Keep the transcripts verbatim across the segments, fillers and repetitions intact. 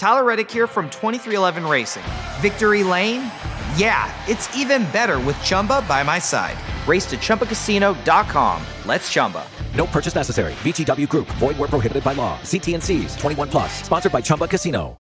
Tyler Reddick here from twenty-three eleven Racing. Victory Lane? Yeah, it's even better with Chumba by my side. Race to Chumba Casino dot com. Let's Chumba. No purchase necessary. V G W Group. Void where prohibited by law. See T and C's. twenty-one plus. Sponsored by Chumba Casino.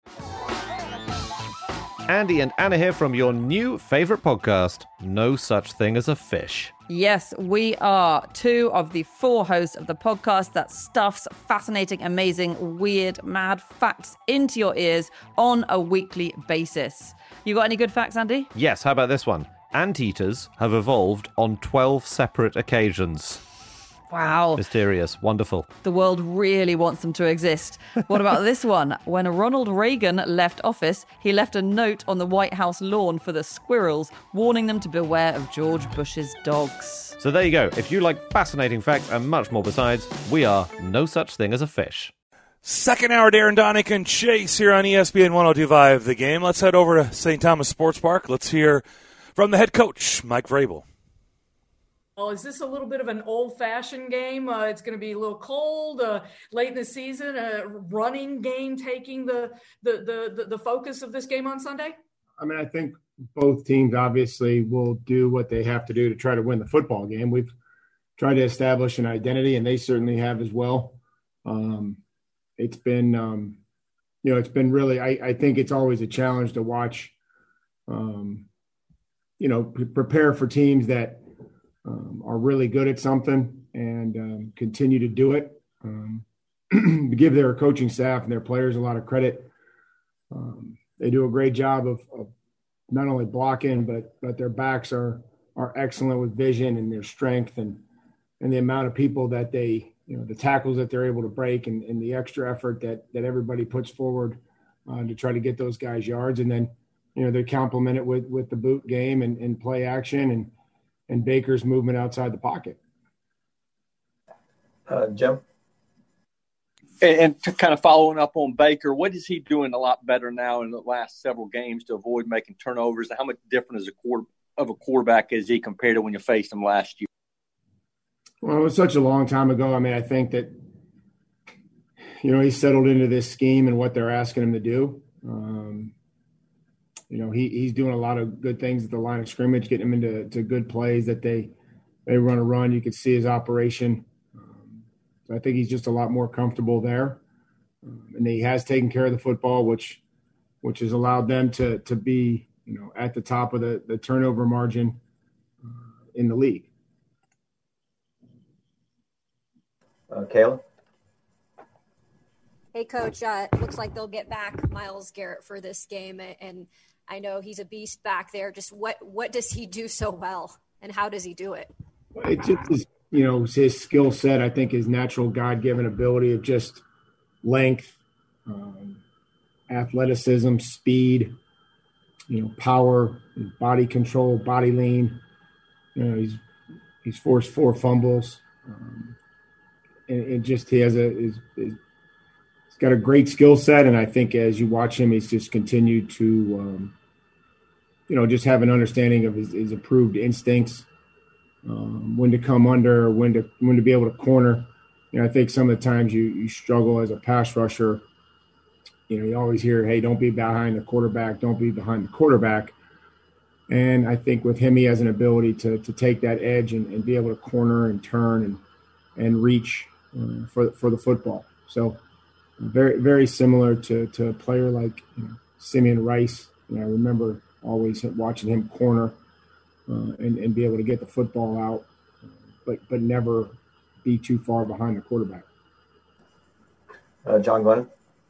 Andy and Anna here from your new favorite podcast, No Such Thing as a Fish. Yes, we are two of the four hosts of the podcast that stuffs fascinating, amazing, weird, mad facts into your ears on a weekly basis. You got any good facts, Andy? Yes, how about this one? Anteaters have evolved on twelve separate occasions. Wow. Mysterious. Wonderful. The world really wants them to exist. What about this one? When Ronald Reagan left office, he left a note on the White House lawn for the squirrels, warning them to beware of George Bush's dogs. So there you go. If you like fascinating facts and much more besides, we are No Such Thing as a Fish. Second hour, Darren Donick and Chase here on E S P N one oh two point five The Game. Let's head over to Saint Thomas Sports Park. Let's hear from the head coach, Mike Vrabel. Well, is this a little bit of an old-fashioned game? Uh, it's going to be a little cold uh, late in the season. A running game taking the, the the the focus of this game on Sunday? I mean, I think both teams obviously will do what they have to do to try to win the football game. We've tried to establish an identity, and they certainly have as well. Um, it's been, um, you know, it's been really. I, I think it's always a challenge to watch. Um, you know, pre- prepare for teams that. Um, are really good at something and um, continue to do it. Um, give their coaching staff and their players a lot of credit. Um, they do a great job of, of not only blocking, but but their backs are are excellent with vision and their strength and and the amount of people that they, you know, the tackles that they're able to break and, and the extra effort that that everybody puts forward uh, to try to get those guys yards. And then, you know, they complement it with with the boot game and, and play action and and Baker's movement outside the pocket. Uh, Jim? And, and to kind of following up on Baker, what is he doing a lot better now in the last several games to avoid making turnovers? How much different is a quarter, of a quarterback is he compared to when you faced him last year? Well, it was such a long time ago. I mean, I think that, you know, he settled into this scheme and what they're asking him to do. Um, You know, he he's doing a lot of good things at the line of scrimmage, getting him into to good plays that they they run a run. You can see his operation. Um, so I think he's just a lot more comfortable there, um, and he has taken care of the football, which which has allowed them to to be, you know, at the top of the, the turnover margin uh, in the league. Uh, Kayla? Hey, Coach, uh, it looks like they'll get back Myles Garrett for this game, and I know he's a beast back there. Just what what does he do so well, and how does he do it? It just is, you know, his skill set, I think his natural God-given ability of just length, um, athleticism, speed, you know, power, body control, body lean. You know, he's he's forced four fumbles. Um, and it just he has a is, is he's got a great skill set, and I think as you watch him, he's just continued to, um, you know, just have an understanding of his, his improved instincts, um, when to come under, when to when to be able to corner. You know, I think some of the times you you struggle as a pass rusher. You know, you always hear, hey, don't be behind the quarterback, don't be behind the quarterback. And I think with him, he has an ability to to take that edge and, and be able to corner and turn and and reach uh, for for the football. So very very similar to to a player like, you know, Simeon Rice. You know, I remember always watching him corner uh, and and be able to get the football out, but but never be too far behind the quarterback. Uh, John Glenn.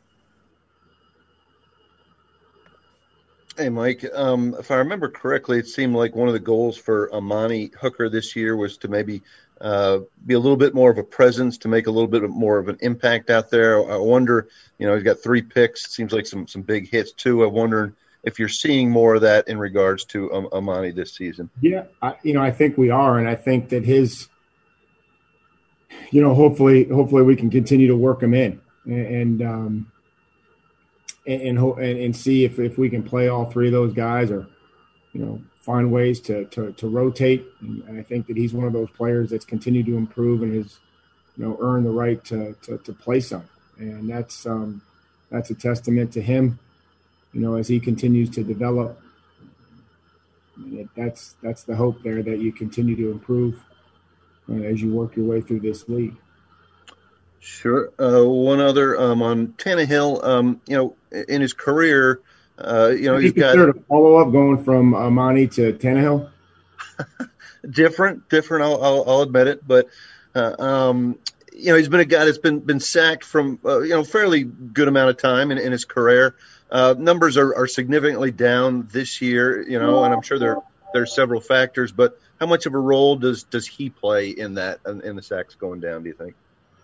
Hey, Mike. Um, if I remember correctly, it seemed like one of the goals for Amani Hooker this year was to maybe uh, be a little bit more of a presence, to make a little bit more of an impact out there. I wonder, you know, he's got three picks. Seems like some some big hits too. I wonder if you're seeing more of that in regards to um, Amani this season. Yeah, I, you know, I think we are, and I think that his, you know, hopefully, hopefully we can continue to work him in and. and um, And, and and see if, if we can play all three of those guys, or, you know, find ways to to, to rotate. And I think that he's one of those players that's continued to improve and has, you know, earned the right to to, to play some. And that's um, that's a testament to him, you know, as he continues to develop. And it, that's that's the hope there, that you continue to improve uh, as you work your way through this league. Sure. Uh, one other um, on Tannehill, um, you know, in his career, uh, you know, he's got a follow-up going from Amani to Tannehill. different, different. I'll, I'll, I'll admit it, but uh, um, you know, he's been a guy that's been been sacked from uh, you know fairly good amount of time in, in his career. Uh, numbers are, are significantly down this year, you know, and I'm sure there there are several factors. But how much of a role does does he play in that in, in the sacks going down? Do you think?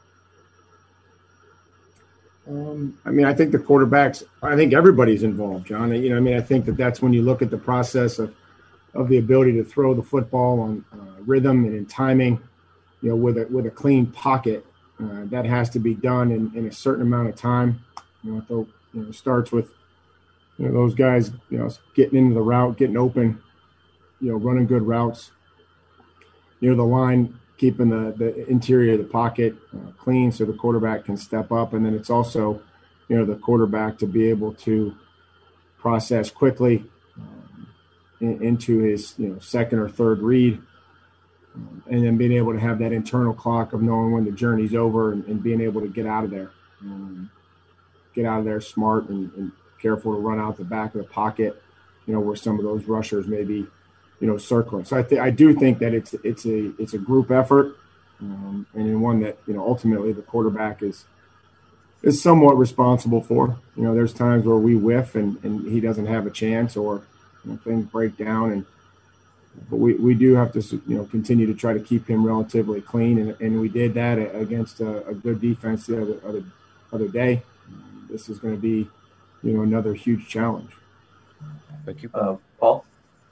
Um, I mean, I think the quarterbacks, I think everybody's involved, John. You know, I mean, I think that that's when you look at the process of, of the ability to throw the football on uh, rhythm and in timing, you know, with a, with a clean pocket, uh, that has to be done in, in a certain amount of time. You know, so, you know, it starts with, you know, those guys, you know, getting into the route, getting open, you know, running good routes, near the line, keeping the, the interior of the pocket uh, clean so the quarterback can step up. And then it's also, you know, the quarterback to be able to process quickly um, in, into his, you know, second or third read. Um, and then being able to have that internal clock of knowing when the journey's over and, and being able to get out of there. Um, get out of there smart and, and careful to run out the back of the pocket, you know, where some of those rushers may be, you know, circling. So I think I do think that it's it's a it's a group effort, um, and in one that, you know, ultimately the quarterback is is somewhat responsible for. You know, there's times where we whiff and, and he doesn't have a chance, or, you know, things break down, and but we, we do have to, you know, continue to try to keep him relatively clean, and, and we did that against a, a good defense the other other other day. Um, this is going to be, you know, another huge challenge. Thank you, uh, Paul.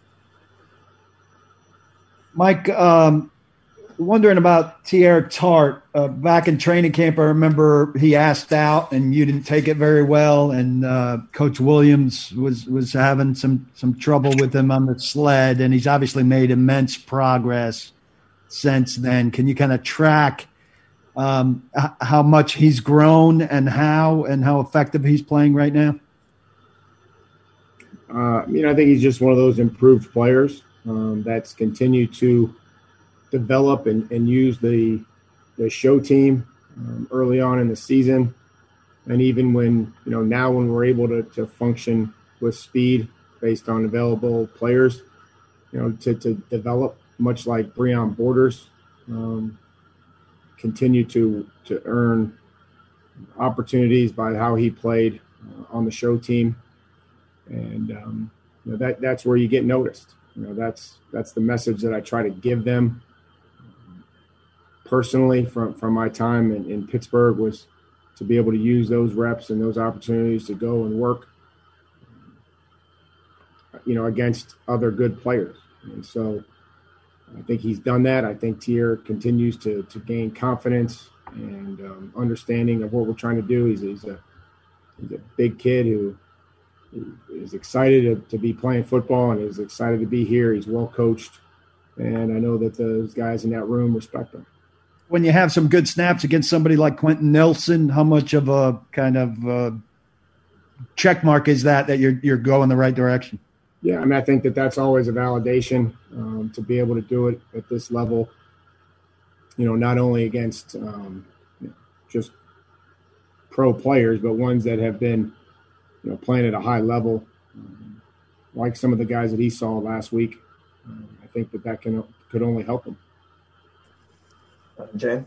Mike, um, wondering about Teair Tart. Uh, back in training camp, I remember he asked out and you didn't take it very well. And uh, Coach Williams was, was having some, some trouble with him on the sled. And he's obviously made immense progress since then. Can you kind of track um, h- how much he's grown and how and how effective he's playing right now? Uh, you know, I think he's just one of those improved players. Um, that's continued to develop and, and use the the show team um, early on in the season. And even when, you know, now when we're able to, to function with speed based on available players, you know, to, to develop, much like Breon Borders, um, continue to, to earn opportunities by how he played uh, on the show team. And, um, you know, that that's where you get noticed. You know, that's that's the message that I try to give them personally from, from my time in, in Pittsburgh, was to be able to use those reps and those opportunities to go and work, you know, against other good players. And so I think he's done that. I think Teair continues to to gain confidence and um, understanding of what we're trying to do. He's, he's a he's a big kid who is excited to, to be playing football and is excited to be here. He's well coached, and I know that those guys in that room respect him. When you have some good snaps against somebody like Quentin Nelson, how much of a kind of uh, check mark is that that you're you're going the right direction? Yeah, I mean, I think that that's always a validation um, to be able to do it at this level. You know, not only against um, you know, just pro players, but ones that have been, you know, playing at a high level, um, like some of the guys that he saw last week. Um, I think that that can could only help him. Uh, Jane?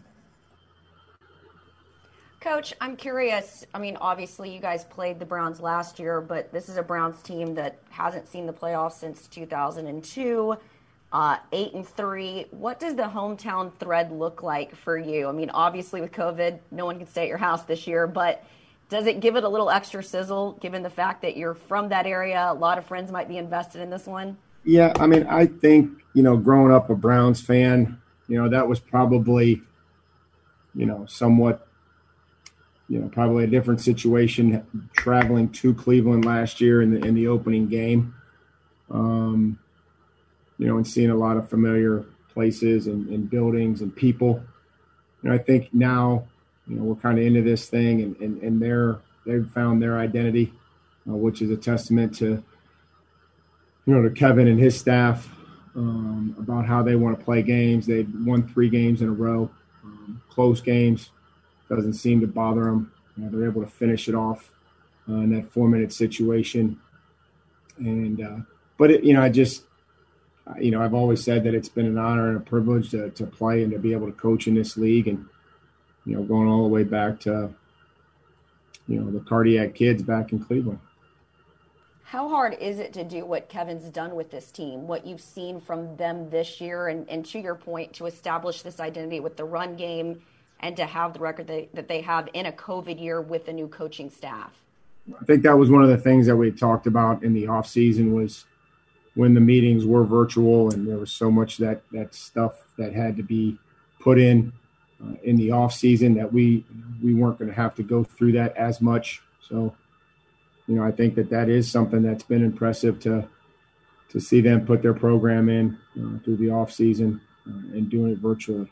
Coach, I'm curious. I mean, obviously you guys played the Browns last year, but this is a Browns team that hasn't seen the playoffs since two thousand two, uh, eight and three. What does the hometown thread look like for you? I mean, obviously with COVID, no one can stay at your house this year, but does it give it a little extra sizzle given the fact that you're from that area? A lot of friends might be invested in this one. Yeah, I mean, I think, you know, growing up a Browns fan, you know, that was probably, you know, somewhat, you know, probably a different situation traveling to Cleveland last year in the in the opening game, um, you know, and seeing a lot of familiar places and, and buildings and people. And I think now, you know, we're kind of into this thing, and, and, and they're they've found their identity, uh, which is a testament to, you know, to Kevin and his staff um, about how they want to play games. They've won three games in a row, um, close games. Doesn't seem to bother them. You know, they're able to finish it off uh, in that four-minute situation. And uh, but it, you know, I just, you know, I've always said that it's been an honor and a privilege to to play and to be able to coach in this league, and you know, going all the way back to, you know, the Cardiac Kids back in Cleveland. How hard is it to do what Kevin's done with this team, what you've seen from them this year, and, and to your point, to establish this identity with the run game and to have the record they, that they have in a COVID year with the new coaching staff? I think that was one of the things that we talked about in the off season, was when the meetings were virtual and there was so much that, that stuff that had to be put in uh, in the off season that we, we weren't going to have to go through that as much. So, you know, I think that that is something that's been impressive to, to see them put their program in uh, through the off season uh, and doing it virtually.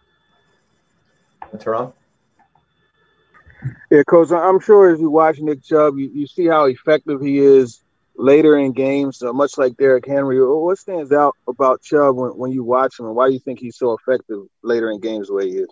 Teron? Yeah, Coach, I'm sure as you watch Nick Chubb, you, you see how effective he is later in games, uh, much like Derrick Henry. What stands out about Chubb when, when you watch him, and why do you think he's so effective later in games the way he is?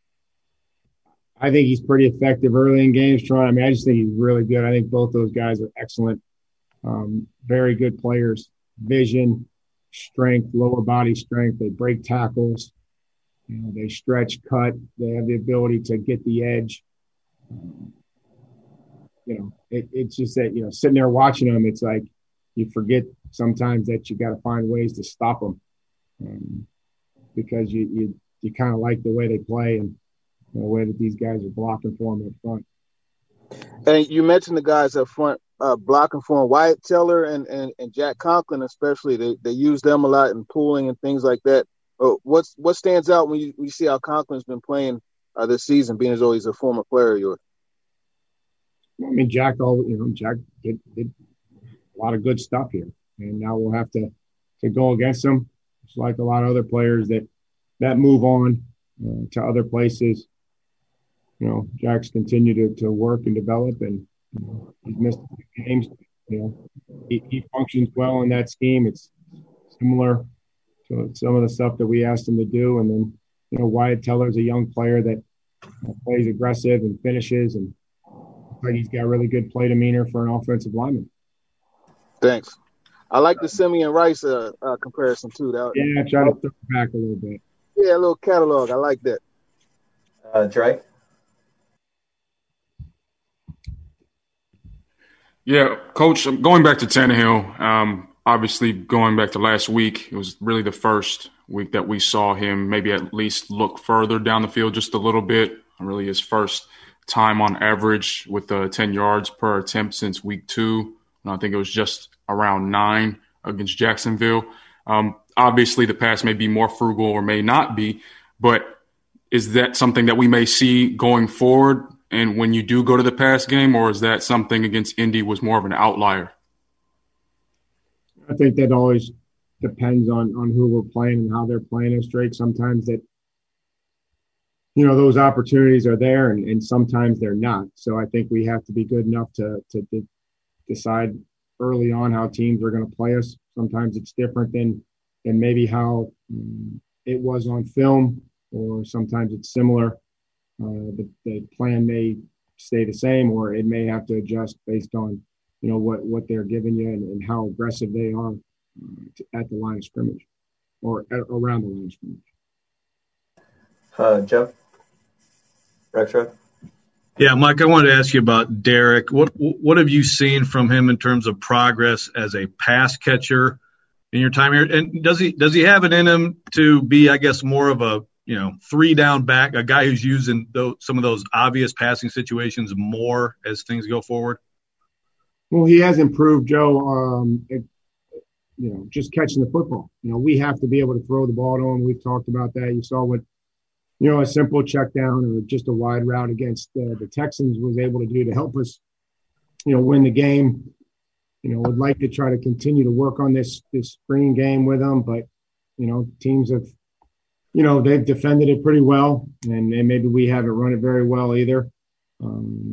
I think he's pretty effective early in games, Tron. I mean, I just think he's really good. I think both those guys are excellent, um, very good players. Vision, strength, lower body strength. They break tackles. You know, they stretch, cut. They have the ability to get the edge. Um, you know, it, it's just that, you know, sitting there watching them, it's like you forget sometimes that you got to find ways to stop them um, because you you, you kind of like the way they play and the way that these guys are blocking for them up front. And you mentioned the guys up front uh, blocking for him. Wyatt Teller and, and, and Jack Conklin especially, they, they use them a lot in pooling and things like that. Uh, what's what stands out when you, when you see how Conklin's been playing uh, this season, being as though he's a former player of yours? I mean, Jack, all you know, Jack did, did a lot of good stuff here, and now we'll have to to go against him. It's like a lot of other players that that move on uh, to other places. You know, Jack's continued to, to work and develop, and you know, he's missed a few games. You know, he, he functions well in that scheme. It's similar to some of the stuff that we asked him to do. And then, you know, Wyatt Teller's a young player that uh, plays aggressive and finishes, and like he's got really good play demeanor for an offensive lineman. Thanks. I like the Simeon Rice uh, uh, comparison too. That, yeah, try to throw it back a little bit. Yeah, a little catalog. I like that. Uh, Dre? Yeah, Coach, going back to Tannehill, um, obviously going back to last week, it was really the first week that we saw him maybe at least look further down the field just a little bit. Really his first time on average with uh, ten yards per attempt since week two. And I think it was just around nine against Jacksonville. Um, obviously, the pass may be more frugal or may not be, but is that something that we may see going forward? And when you do go to the pass game, or is that something against Indy was more of an outlier? I think that always depends on, on who we're playing and how they're playing us, Drake. Sometimes that, you know, those opportunities are there and, and sometimes they're not. So I think we have to be good enough to, to, to decide early on how teams are going to play us. Sometimes it's different than, than maybe how um, it was on film, or sometimes it's similar. Uh, the, the plan may stay the same, or it may have to adjust based on, you know, what, what they're giving you and, and how aggressive they are uh, to, at the line of scrimmage or at, around the line of scrimmage. Uh, Jeff? Retro? Yeah, Mike, I wanted to ask you about Derrick. What what have you seen from him in terms of progress as a pass catcher in your time here? And does he does he have it in him to be, I guess, more of a, you know, three down back, a guy who's using those, some of those obvious passing situations more as things go forward? Well, he has improved, Joe. Um, it, you know, just catching the football. You know, we have to be able to throw the ball to him. We've talked about that. You saw what, you know, a simple check down or just a wide route against uh, the Texans was able to do to help us, you know, win the game. You know, would like to try to continue to work on this this screen game with him, but, you know, teams have, you know, they've defended it pretty well, and, and maybe we haven't run it very well either. Um,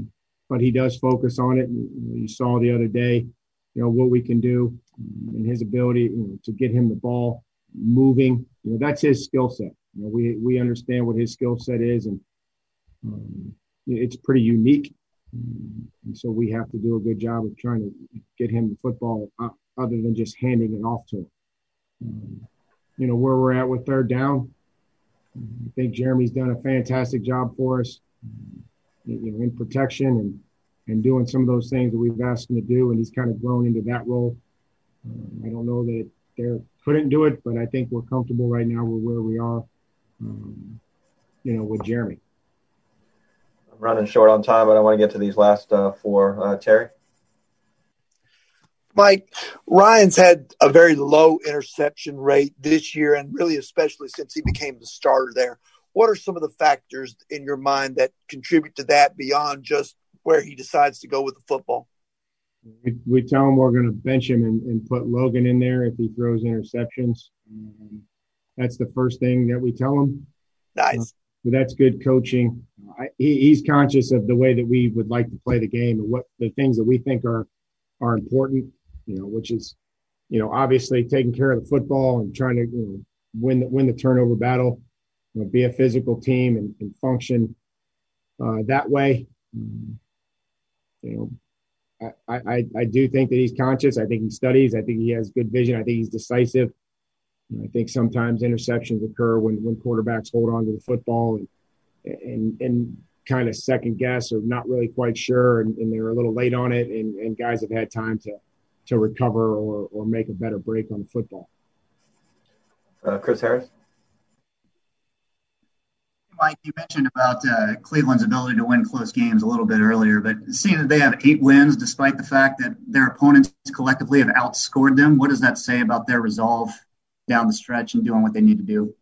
but he does focus on it. And, you know, you saw the other day, you know, what we can do and his ability, you know, to get him the ball moving. You know, that's his skill set. You know, we we understand what his skill set is, and um, it's pretty unique. And so we have to do a good job of trying to get him the football uh, other than just handing it off to him. Um, you know, where we're at with third down, I think Jeremy's done a fantastic job for us, you know, in protection and, and doing some of those things that we've asked him to do, and he's kind of grown into that role. Um, I don't know that they couldn't do it, but I think we're comfortable right now with where we are, um, you know, with Jeremy. Running short on time, but I want to get to these last uh, four. Uh, Terry? Mike, Ryan's had a very low interception rate this year, and really especially since he became the starter there. What are some of the factors in your mind that contribute to that beyond just where he decides to go with the football? We, we tell him we're going to bench him and, and put Logan in there if he throws interceptions. Um, that's the first thing that we tell him. Nice. Uh, so that's good coaching. I, he, he's conscious of the way that we would like to play the game and what the things that we think are are important, you know, which is, you know, obviously taking care of the football and trying to, you know, win the, win the turnover battle, you know, be a physical team and, and function uh, that way. Um, you know, I, I, I do think that he's conscious. I think he studies. I think he has good vision. I think he's decisive. And I think sometimes interceptions occur when, when quarterbacks hold on to the football and and, and kind of second guess or not really quite sure, and, and they're a little late on it, and, and guys have had time to to recover or, or make a better break on the football. Uh, Chris Harris? Mike, you mentioned about uh, Cleveland's ability to win close games a little bit earlier, but seeing that they have eight wins despite the fact that their opponents collectively have outscored them, what does that say about their resolve down the stretch and doing what they need to do?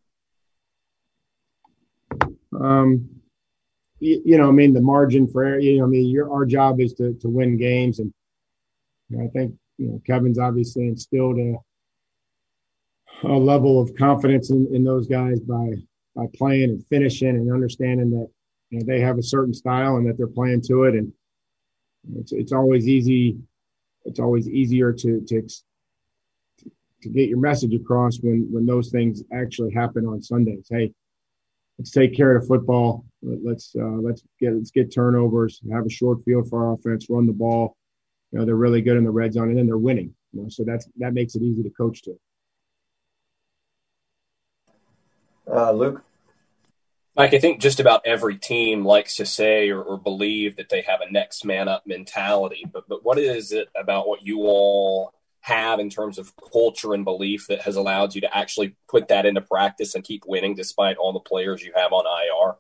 Um, you, you know, I mean, the margin for, you know, I mean, your, our job is to, to win games. And you know, I think, you know, Kevin's obviously instilled a, a level of confidence in, in those guys by, by playing and finishing and understanding that, you know, they have a certain style and that they're playing to it. And it's, it's always easy. It's always easier to, to, to get your message across when, when those things actually happen on Sundays. Hey, let's take care of the football. Let's uh, let's get let's get turnovers, have a short field for our offense, run the ball. You know, they're really good in the red zone, and then they're winning. You know, so that's that makes it easy to coach to. Uh, Luke? Mike, I think just about every team likes to say or, or believe that they have a next man up mentality. But but what is it about what you all have in terms of culture and belief that has allowed you to actually put that into practice and keep winning despite all the players you have on I R?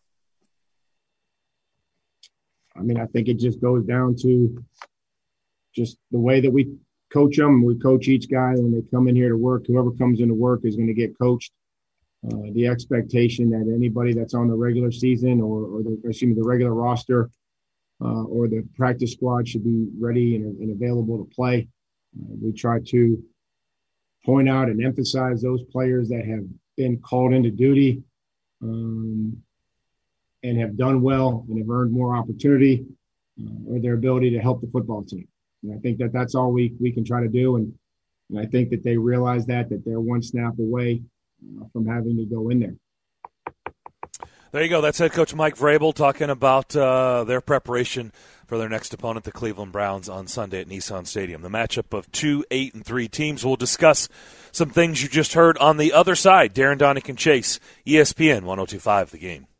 I mean, I think it just goes down to just the way that we coach them. We coach each guy when they come in here to work. Whoever comes into work is going to get coached. Uh, the expectation that anybody that's on the regular season or, or the, excuse me, the regular roster uh, or the practice squad should be ready and, and available to play. Uh, we try to point out and emphasize those players that have been called into duty um, and have done well and have earned more opportunity uh, or their ability to help the football team. And I think that that's all we, we can try to do. And, and I think that they realize that, that they're one snap away uh, from having to go in there. There you go. That's head coach Mike Vrabel talking about uh, their preparation for their next opponent, the Cleveland Browns, on Sunday at Nissan Stadium. The matchup of two, eight, and three teams. We'll discuss some things you just heard on the other side. Darren Donick and Chase, E S P N one oh two point five, The Game.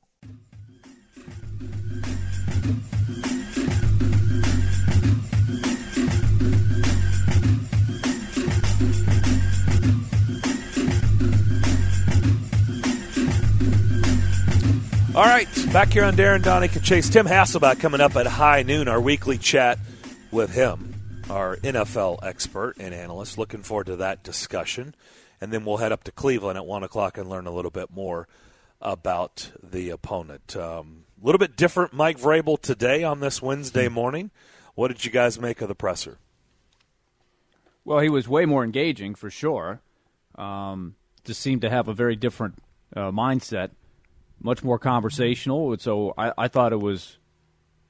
All right, back here on Darren Donick and Chase. Tim Hasselbeck coming up at high noon, our weekly chat with him, our N F L expert and analyst. Looking forward to that discussion. And then we'll head up to Cleveland at one o'clock and learn a little bit more about the opponent. Um, a little bit different Mike Vrabel today on this Wednesday morning. What did you guys make of the presser? Well, he was way more engaging for sure. Um, just seemed to have a very different uh, mindset. Much more conversational, so I, I thought it was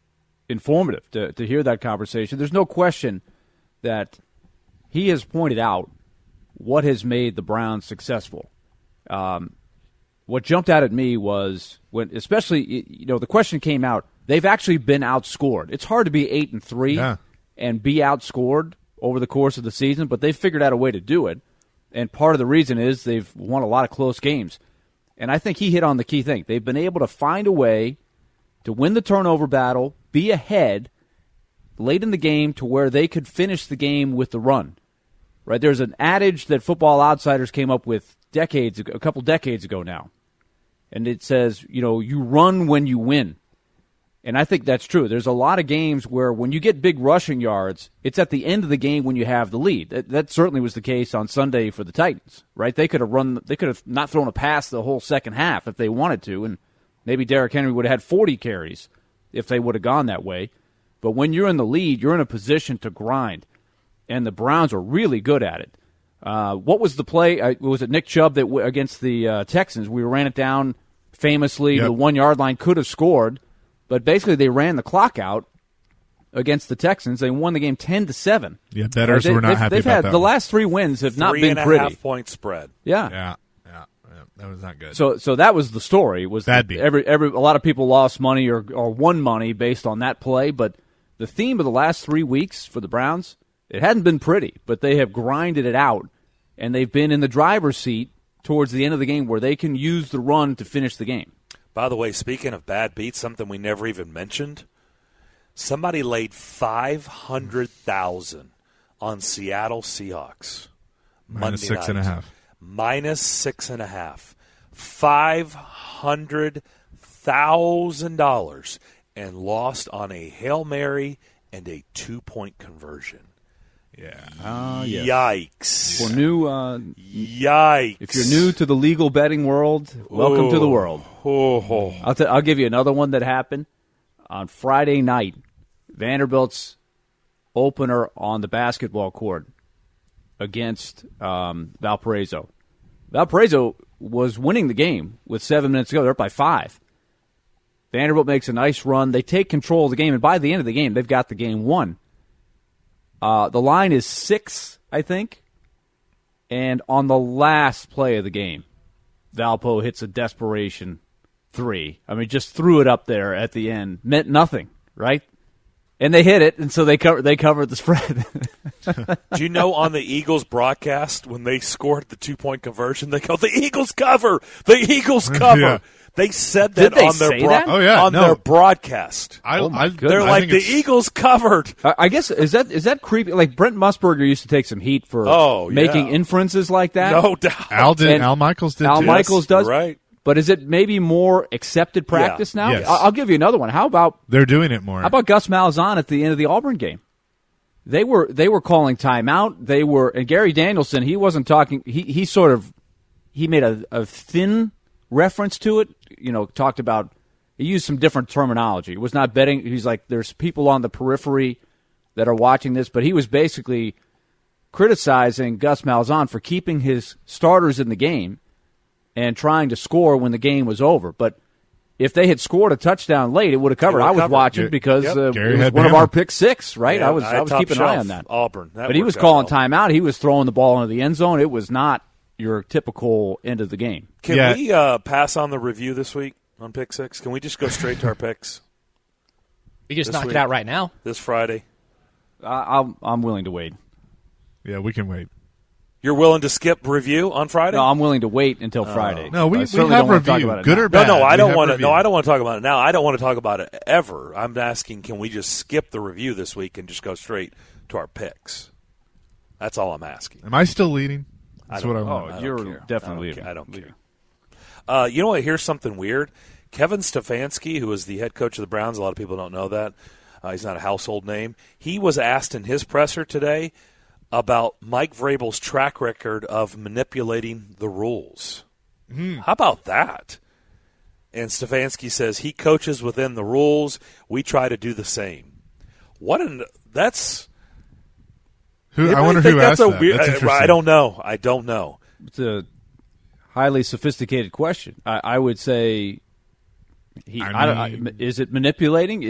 informative to, to hear that conversation. There's no question that he has pointed out what has made the Browns successful. Um, what jumped out at me was when, especially, you know, the question came out, they've actually been outscored. It's hard to be eight and three Yeah. and be outscored over the course of the season, but they've figured out a way to do it. And part of the reason is they've won a lot of close games. And I think he hit on the key thing. They've been able to find a way to win the turnover battle, be ahead late in the game to where they could finish the game with the run. Right? There's an adage that Football Outsiders came up with decades ago, a couple decades ago now. And it says, you know, you run when you win. And I think that's true. There's a lot of games where when you get big rushing yards, it's at the end of the game when you have the lead. That, that certainly was the case on Sunday for the Titans, right? They could have run, they could have not thrown a pass the whole second half if they wanted to, and maybe Derrick Henry would have had forty carries if they would have gone that way. But when you're in the lead, you're in a position to grind, and the Browns are really good at it. Uh, what was the play? Uh, was it Nick Chubb that w- against the uh, Texans? We ran it down famously. Yep. The one-yard line could have scored. But basically, they ran the clock out against the Texans. They won the game ten to seven. Yeah, bettors they, were not they've, happy they've about had, that The one. last three wins have not Three been and a pretty. half point spread. Yeah, Yeah, yeah, yeah, that was not good. So, so that was the story. Was Bad that beat. every every a lot of people lost money or or won money based on that play. But the theme of the last three weeks for the Browns, it hadn't been pretty, but they have grinded it out, and they've been in the driver's seat towards the end of the game where they can use the run to finish the game. By the way, speaking of bad beats, something we never even mentioned, somebody laid five hundred thousand on Seattle Seahawks. Minus Monday six night. and a half. Minus six and a half. Five hundred thousand dollars and lost on a Hail Mary and a two-point conversion. Yeah. Uh, yes. Yikes. For new, uh, Yikes. If you're new to the legal betting world, welcome Oh. to the world. Oh. I'll, t- I'll give you another one that happened on Friday night. Vanderbilt's opener on the basketball court against um, Valparaiso. Valparaiso was winning the game with seven minutes to go. They're up by five. Vanderbilt makes a nice run. They take control of the game, and by the end of the game, they've got the game won. Uh, the line is six, I think. And on the last play of the game, Valpo hits a desperation three. I mean, just threw it up there at the end. Meant nothing, right? And they hit it, and so they cover, they covered the spread. Do you know on the Eagles broadcast when they scored the two-point conversion, they go, the Eagles cover! The Eagles cover! Yeah. They said that Did they on their say bro- that? Oh, yeah, on no. their broadcast. I, Oh, my I, goodness. They're I like, think the it's- Eagles covered! I I guess, is that is that creepy? Like, Brent Musburger used to take some heat for Oh, making yeah. inferences like that. No doubt. Al did. And Al Michaels did. Al too. Michaels does. Right. But is it maybe more accepted practice now? Yes. I- I'll give you another one. How about They're doing it more. How about Gus Malzahn at the end of the Auburn game? They were they were calling timeout. They were and Gary Danielson. He wasn't talking. He he sort of he made a, a thin reference to it. You know, talked about he used some different terminology. It was not betting. He's like, there's people on the periphery that are watching this, but he was basically criticizing Gus Malzahn for keeping his starters in the game and trying to score when the game was over. But if they had scored a touchdown late, it would have covered. It I would've was covered. watching Yep. because Yep. uh, Gary it was had one of Bama. our pick six, right? Yeah, I was I I was top keeping an eye shelf on that. Auburn. That but he worked was out calling well. timeout. He was throwing the ball into the end zone. It was not your typical end of the game. Can Yeah. we uh, pass on the review this week on Pick Six? Can we just go straight to our picks You just This knock week. it out right now. this Friday? I, I'm I'm willing to wait. Yeah, we can wait. You're willing to skip review on Friday? No, I'm willing to wait until Friday. No, we- I we certainly have don't want to talk review, about it good now. or No, bad. no, I We don't have want to. review. No, I don't want to talk about it now. I don't want to talk about it ever. I'm asking, can we just skip the review this week and just go straight to our picks? That's all I'm asking. Am I still leading? I That's don't- what I oh, want. I don't You're care. definitely I don't, leaving. ca- I don't care. Uh, you know what? Here's something weird. Kevin Stefanski, who is the head coach of the Browns, a lot of people don't know that. Uh, he's not a household name. He was asked in his presser today about Mike Vrabel's track record of manipulating the rules. Hmm. How about that? And Stefanski says he coaches within the rules. We try to do the same. What an that's. Who, I Anybody wonder think who that's asked a that. weird- That's I- interesting. I don't know. I don't know. It's a highly sophisticated question. I, I would say he. I I don't, I, mean- is it manipulating? It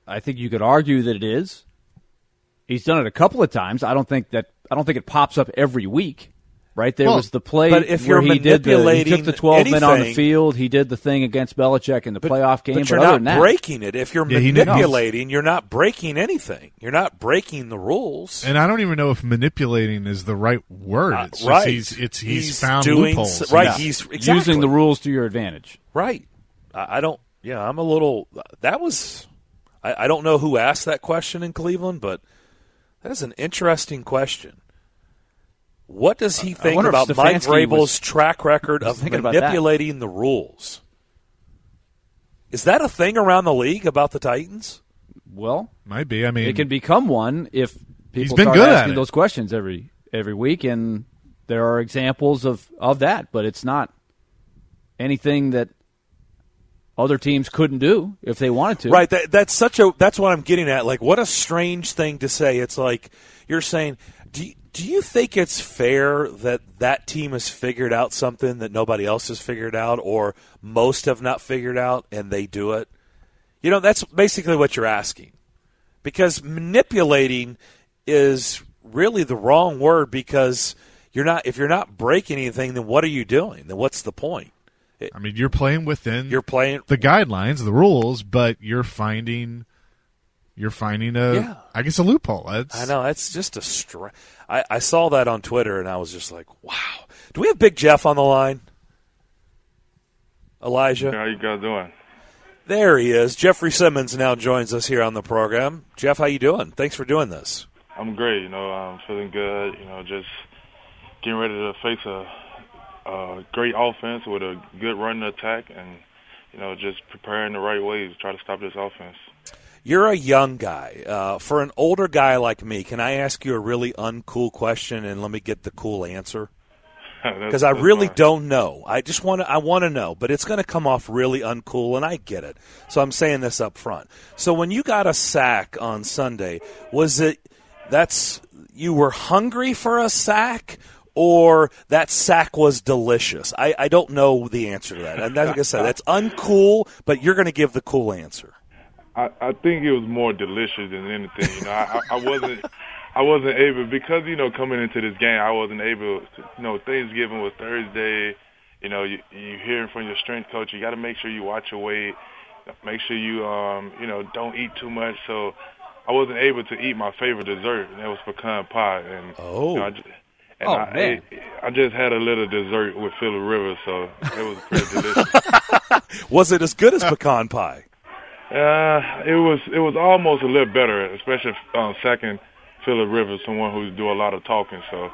I think you could argue that it is. He's done it a couple of times. I don't think that I don't think it pops up every week. Right, there well, was the play but if where you're he did the, he took the twelve anything, men on the field. He did the thing against Belichick in the but, playoff game. But you're but other not than breaking that, it. If you're yeah, manipulating, you're not breaking anything. You're not breaking the rules. And I don't even know if manipulating is the right word. It's uh, right. Just he's, it's, he's, he's found doing, loopholes. Right. Yeah. He's exactly. using the rules to your advantage. Right. I, I don't. Yeah, I'm a little. That was. I, I don't know who asked that question in Cleveland, but that is an interesting question. What does he think about Mike Vrabel's was, track record of manipulating the rules? Is that a thing around the league about the Titans? Well, might be. I mean, it can become one if people been start good asking at those questions every every week, and there are examples of, of that. But it's not anything that other teams couldn't do if they wanted to. Right. That, that's such a. That's what I'm getting at. Like, what a strange thing to say. It's like you're saying. Do you, Do you think it's fair that that team has figured out something that nobody else has figured out, or most have not figured out, and they do it? You know, that's basically what you're asking. Because manipulating is really the wrong word, because you're not. If you're not breaking anything, then what are you doing? Then what's the point? It, I mean, you're playing within you're playing the guidelines, the rules, but you're finding. You're finding a, yeah. I guess, a loophole. It's, I know. It's just a str- I, I saw that on Twitter, and I was just like, wow. Do we have Big Jeff on the line? Elijah? How you guys doing? There he is. Jeffrey Simmons now joins us here on the program. Jeff, how you doing? Thanks for doing this. I'm great. You know, I'm feeling good. You know, just getting ready to face a, a great offense with a good running attack, and, you know, just preparing the right way to try to stop this offense. You're a young guy. Uh, for an older guy like me, can I ask you a really uncool question and let me get the cool answer? Because I really fine. don't know. I just want to. I want to know, but it's going to come off really uncool, and I get it. So I'm saying this up front. So when you got a sack on Sunday, was it that's you were hungry for a sack, or that sack was delicious? I, I don't know the answer to that. And like I said, that's uncool, but you're going to give the cool answer. I, I think it was more delicious than anything. You know, I, I wasn't, I wasn't able because you know coming into this game, I wasn't able. To, you know, Thanksgiving was Thursday. You know, you, you hearing from your strength coach, you got to make sure you watch your weight, make sure you, um, you know, don't eat too much. So I wasn't able to eat my favorite dessert, and that was pecan pie. And oh, you know, I just, and oh I, man, ate, I just had a little dessert with Phillip Rivers, so it was pretty delicious. Was it as good as pecan pie? Uh, it was it was almost a little better, especially um, second Phillip Rivers, someone who do a lot of talking. So,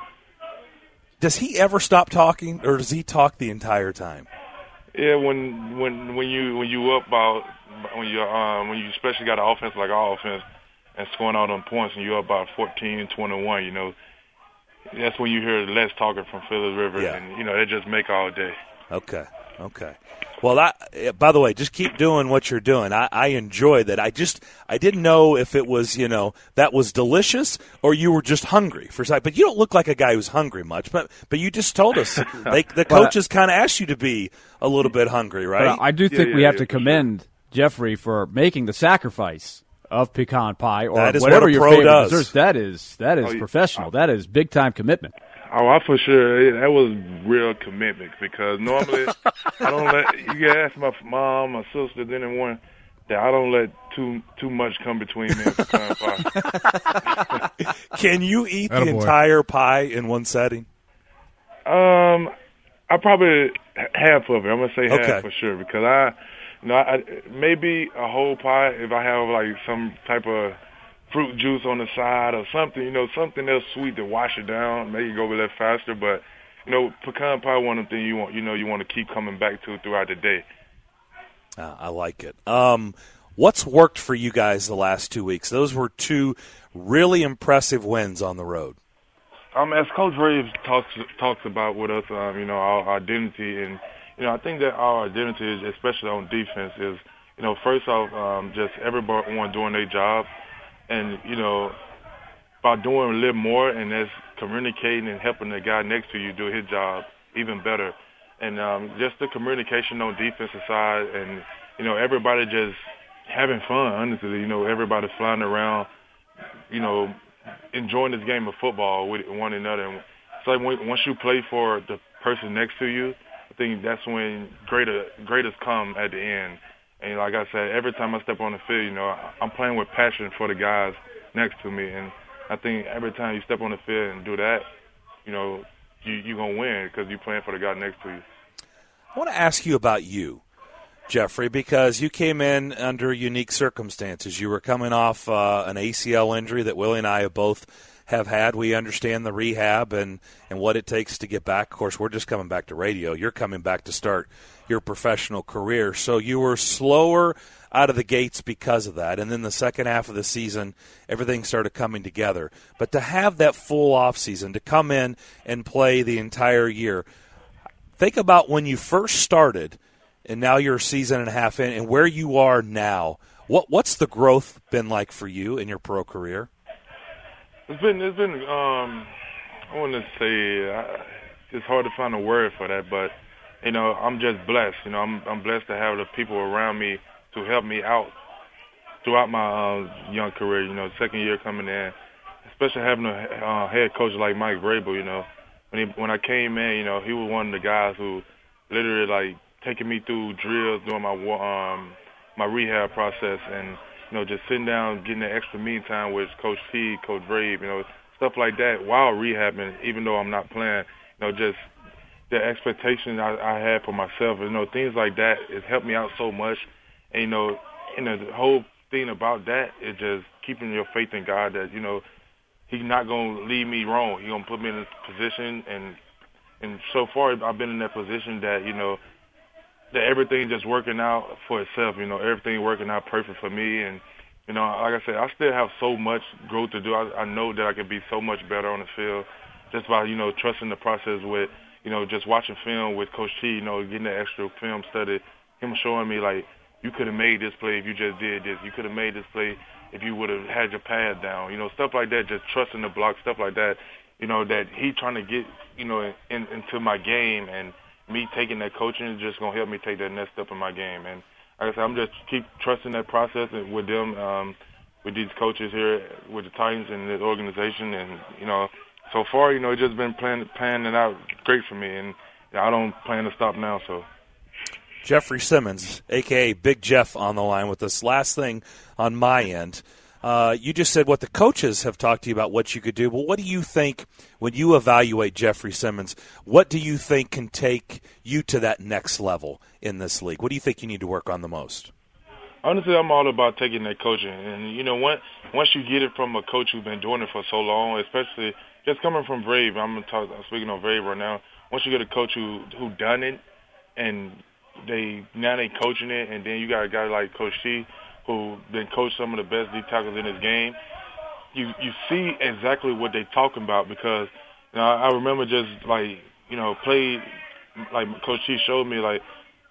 does he ever stop talking, or does he talk the entire time? Yeah, when when when you when you up about when you um when you especially got an offense like our offense and scoring all them points, and you're up about fourteen twenty-one, you know, that's when you hear less talking from Phillip Rivers, yeah. and you know they just make all day. Okay, okay. Well, that, by the way, just keep doing what you're doing. I, I enjoy that. I just I didn't know if it was, you know, that was delicious or you were just hungry for something. But you don't look like a guy who's hungry much. But but you just told us they, the coaches kind of asked you to be a little bit hungry, right? But I do think yeah, we yeah, have yeah, to commend sure. Jeffrey for making the sacrifice of pecan pie or that is whatever what a your pro favorite does. dessert. That is that is oh, professional. That is big time commitment. Oh, I for sure. That was real commitment because normally I don't let you can ask my mom, my sister, anyone that I don't let too too much come between me and pecan pie. Can you eat Attaboy. the entire pie in one setting? Um, I probably half of it. I'm gonna say half okay. for sure because I, you know, I, maybe a whole pie if I have like some type of fruit juice on the side or something, you know, something else sweet to wash it down, make it go a little faster. But, you know, pecan pie, one of the things you want, you know, you want to keep coming back to throughout the day. Uh, I like it. Um, what's worked for you guys the last two weeks? Those were two really impressive wins on the road. Um, as Coach Graves talks talks about with us, um, you know, our identity, and you know, I think that our identity, is, especially on defense, is, you know, first off, um, just everyone doing their job. And, you know, by doing a little more and that's communicating and helping the guy next to you do his job even better. And um, just the communication on defensive side and, you know, everybody just having fun, honestly. You know, everybody's flying around, you know, enjoying this game of football with one another. And it's like when, once you play for the person next to you, I think that's when greater greatest come at the end. And like I said, every time I step on the field, you know, I'm playing with passion for the guys next to me. And I think every time you step on the field and do that, you know, you, you're going to win because you're playing for the guy next to you. I want to ask you about you, Jeffrey, because you came in under unique circumstances. You were coming off uh, an A C L injury that Willie and I have both have had. We understand the rehab and, and what it takes to get back. Of course, we're just coming back to radio. You're coming back to start your professional career. So you were slower out of the gates because of that. And then the second half of the season, everything started coming together. But to have that full off season, to come in and play the entire year, think about when you first started and now you're a season and a half in and where you are now. What What's the growth been like for you in your pro career? It's been, it's been. Um, I want to say uh, it's hard to find a word for that, but you know, I'm just blessed. You know, I'm I'm blessed to have the people around me to help me out throughout my uh, young career. You know, second year coming in, especially having a uh, head coach like Mike Vrabel. You know, when he, when I came in, you know, he was one of the guys who literally like taking me through drills during my um my rehab process and. You know, just sitting down, getting that extra meeting time with Coach T, Coach Vrabel, you know, stuff like that while rehabbing, even though I'm not playing, you know, just the expectation I, I had for myself, you know, things like that, it helped me out so much. And, you know, and the whole thing about that is just keeping your faith in God that, you know, He's not going to lead me wrong. He's going to put me in a position, and and so far I've been in that position that, you know, that everything just working out for itself, you know, everything working out perfect for me. And, you know, like I said, I still have so much growth to do. I, I know that I can be so much better on the field just by, you know, trusting the process with, you know, just watching film with Coach T, you know, getting that extra film study, him showing me, like, you could have made this play if you just did this. You could have made this play if you would have had your pad down. You know, stuff like that, just trusting the block, stuff like that, you know, that he trying to get, you know, in, into my game, and me taking that coaching is just going to help me take that next step in my game. And like I said, I'm just keep trusting that process with them, um, with these coaches here, with the Titans and the organization. And, you know, so far, you know, it's just been playing, planning out great for me. And you know, I don't plan to stop now, so. Jeffrey Simmons, a k a. Big Jeff, on the line with us. Last thing on my end. Uh, you just said what the coaches have talked to you about what you could do. Well, what do you think when you evaluate Jeffrey Simmons? What do you think can take you to that next level in this league? What do you think you need to work on the most? Honestly, I'm all about taking that coaching. And, you know, once, once you get it from a coach who's been doing it for so long, especially just coming from Vrabel, I'm, talk, I'm speaking on Vrabel right now. Once you get a coach who who done it, and they now they coaching it, and then you got a guy like Coach T, who been coached some of the best D tackles in this game, you you see exactly what they talking about. Because you know, I remember just like you know played like Coach T showed me, like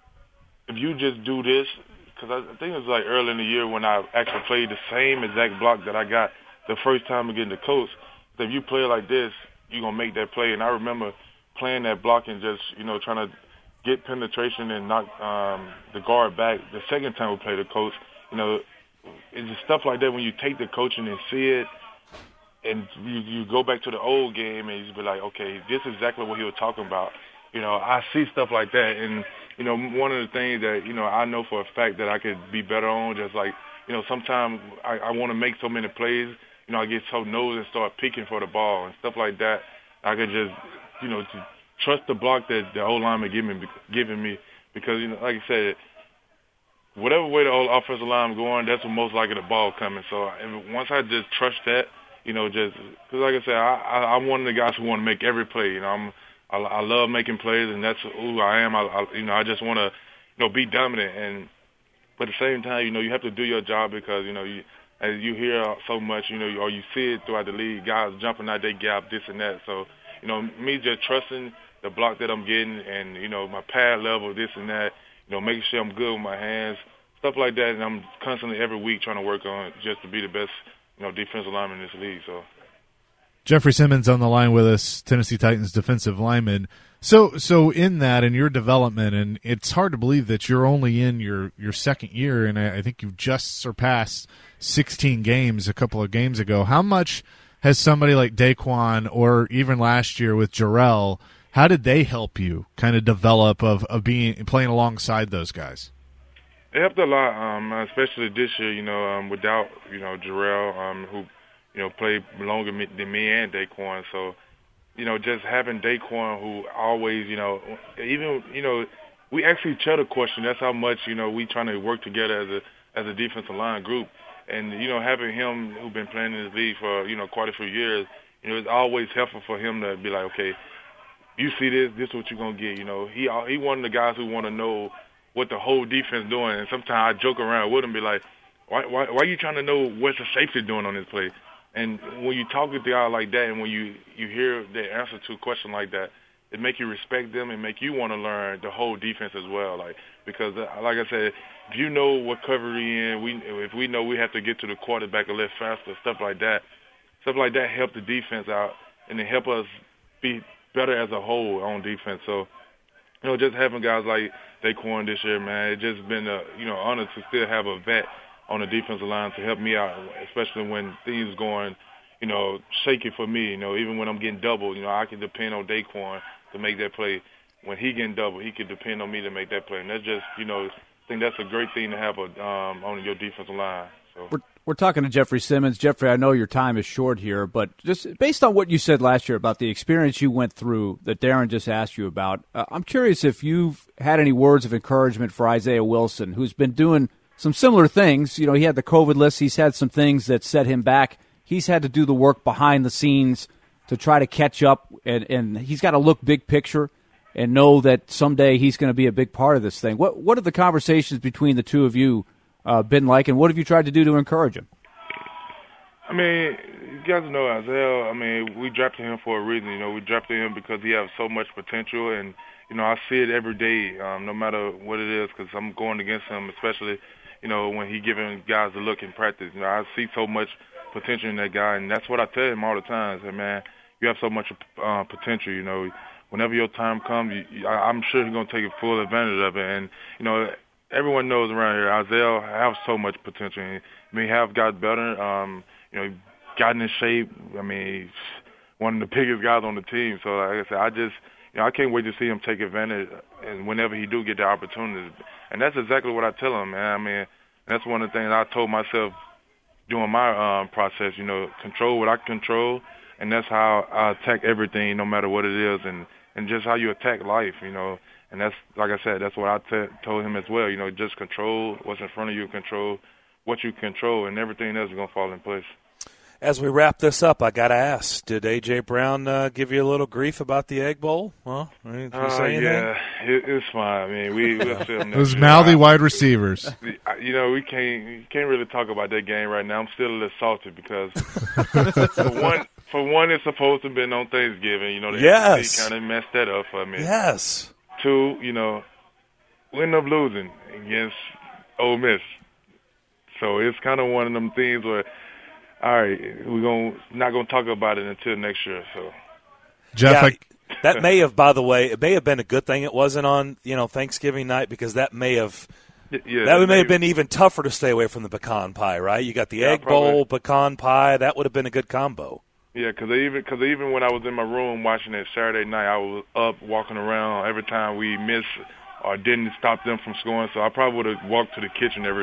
if you just do this, because I think it was like early in the year when I actually played the same exact block that I got the first time against the coach. So if you play like this, you're gonna make that play. And I remember playing that block and just you know trying to get penetration and knock um, the guard back the second time we played the coach. You know, it's just stuff like that when you take the coaching and see it, and you, you go back to the old game and you just be like, okay, this is exactly what he was talking about. You know, I see stuff like that. And, you know, one of the things that, you know, I know for a fact that I could be better on, just like, you know, sometimes I, I want to make so many plays, you know, I get so nosy and start peeking for the ball and stuff like that. I could just, you know, to trust the block that the O-lineman giving me, giving me because, you know, like I said, whatever way the whole offensive line is going, that's what most likely the ball coming. So and once I just trust that, you know, just because like I said, I, I, I'm one of the guys who want to make every play. You know, I'm I, I love making plays, and that's who I am. I, I you know I just want to you know be dominant, and but at the same time, you know, you have to do your job because you know you as you hear so much, you know, or you see it throughout the league, guys jumping out their gap, this and that. So you know, me just trusting the block that I'm getting, and you know, my pad level, this and that. You know, making sure I'm good with my hands, stuff like that, and I'm constantly every week trying to work on it just to be the best, you know, defensive lineman in this league. So, Jeffrey Simmons on the line with us, Tennessee Titans defensive lineman. So, so in that, in your development, and it's hard to believe that you're only in your, your second year, and I, I think you've just surpassed sixteen games a couple of games ago. How much has somebody like Daquan, or even last year with Jarrell, how did they help you kind of develop of, of being playing alongside those guys? It helped a lot, um, especially this year. You know, um, without you know Jarrell, um, who you know played longer than me and Daquan, so. You know, just having Daquan, who always, you know, even, you know, we ask each other questions. That's how much, you know, we trying to work together as a as a defensive line group. And, you know, having him who's been playing in this league for, you know, quite a few years, you know, it's always helpful for him to be like, okay, you see this, this is what you're going to get. You know, he he one of the guys who want to know what the whole defense doing. And sometimes I joke around with him, be like, why, why, why are you trying to know what's the safety doing on this play? And when you talk to the guy like that, and when you, you hear the answer to a question like that, it make you respect them and make you want to learn the whole defense as well. Like because, uh, like I said, if you know what cover we in, we if we know we have to get to the quarterback a little faster, stuff like that, stuff like that help the defense out and it help us be better as a whole on defense. So, you know, just having guys like Daquan this year, man, it's just been a you know honor to still have a vet on the defensive line to help me out, especially when things going, you know, shaky for me. You know, even when I'm getting double, you know, I can depend on Daquan to make that play. When he getting double, he can depend on me to make that play. And that's just, you know, I think that's a great thing to have a, um, on your defensive line. So. We're, we're talking to Jeffrey Simmons. Jeffrey, I know your time is short here, but just based on what you said last year about the experience you went through that Darren just asked you about, uh, I'm curious if you've had any words of encouragement for Isaiah Wilson, who's been doing some similar things. You know, he had the COVID list. He's had some things that set him back. He's had to do the work behind the scenes to try to catch up, and, and he's got to look big picture and know that someday he's going to be a big part of this thing. What what have the conversations between the two of you uh, been like, and what have you tried to do to encourage him? I mean, you guys know Isaiah. I mean, we drafted him for a reason. You know, we drafted him because he has so much potential, and, you know, I see it every day, um, no matter what it is, because I'm going against him, especially – you know, when he giving guys a look in practice. You know, I see so much potential in that guy, and that's what I tell him all the time. I say, man, you have so much uh, potential, you know. Whenever your time comes, you, you, I, I'm sure he's going to take full advantage of it. And, you know, everyone knows around here, Isaiah has so much potential. I mean, he have got better, um, you know, gotten in shape. I mean, he's one of the biggest guys on the team. So, like I said, I just, you know, I can't wait to see him take advantage and whenever he do get the opportunity. And that's exactly what I tell him, man. I mean, that's one of the things I told myself during my um, process, you know, control what I control, and that's how I attack everything, no matter what it is, and, and just how you attack life, you know. And that's, like I said, that's what I t- told him as well, you know, just control what's in front of you, control what you control, and everything else is going to fall in place. As we wrap this up, I got to ask, did A J. Brown uh, give you a little grief about the Egg Bowl? Well, I mean, uh, yeah, it, it's fine. I mean, we, we'll see him next Those year. mouthy I, wide receivers. You know, we can't we can't really talk about that game right now. I'm still a little salty because, for one, for one, it's supposed to have been on Thanksgiving. You know, the yes. S E C kind of messed that up for me. Yes. Two, you know, we end up losing against Ole Miss. So it's kind of one of them things where, all right, we're gonna not gonna talk about it until next year. So, Jeff, yeah, I, that may have, by the way, it may have been a good thing it wasn't on, you know, Thanksgiving night, because that may have, yeah, that may maybe. have been even tougher to stay away from the pecan pie, right? You got the Yeah, egg probably. bowl, pecan pie. That would have been a good combo. Yeah, because even cause even when I was in my room watching it Saturday night, I was up walking around every time we missed or didn't stop them from scoring. So I probably would have walked to the kitchen every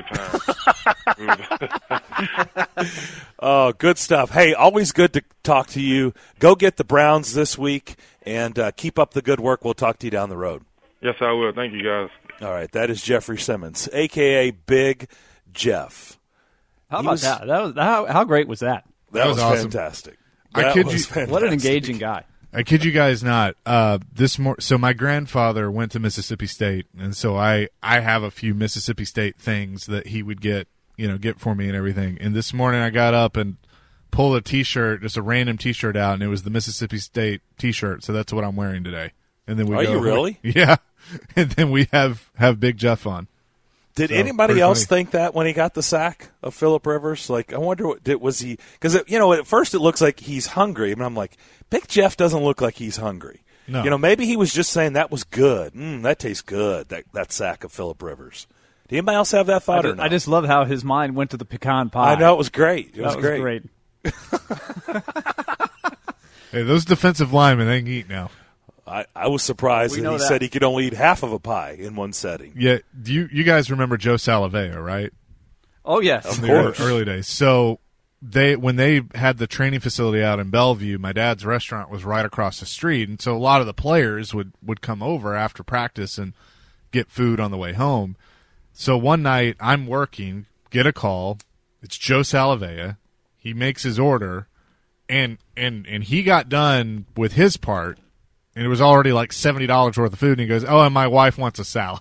time. Oh, good stuff. Hey, always good to talk to you. Go get the Browns this week, and uh, keep up the good work. We'll talk to you down the road. Yes, I will. Thank you, guys. All right, that is Jeffrey Simmons, a k a. Big Jeff. How He about was- that? That was how, how great was that? That, That was, was awesome. fantastic. I That kid was you- fantastic. What an engaging guy. I kid you guys not. Uh, this mor- so my grandfather went to Mississippi State, and so I, I have a few Mississippi State things that he would get, you know, get for me and everything. And this morning I got up and pulled a T-shirt, just a random T-shirt out, and it was the Mississippi State T-shirt. So that's what I'm wearing today. And then we Are go, you really? Yeah. And then we have have Big Jeff on. Did So, anybody pretty else funny. think that when he got the sack of Phillip Rivers? Like, I wonder, what did, was he – because, you know, at first it looks like he's hungry. And I'm like, Big Jeff doesn't look like he's hungry. No. You know, maybe he was just saying that was good. Mm, that tastes good, that, that sack of Phillip Rivers. Did anybody else have that I thought just, or not? I just love how his mind went to the pecan pie. I know, it was great. It was that great. was great. Hey, those defensive linemen, they can eat now. I, I was surprised We that know he that. said he could only eat half of a pie in one setting. Yeah, do you you guys remember Joe Salavea, right? Oh, yes. Of In the early, course. early days. So they when they had the training facility out in Bellevue, my dad's restaurant was right across the street, and so a lot of the players would would come over after practice and get food on the way home. So one night I'm working, get a call. It's Joe Salavea. He makes his order, and and and he got done with his part, and it was already like seventy dollars worth of food. And he goes, "Oh, and my wife wants a salad."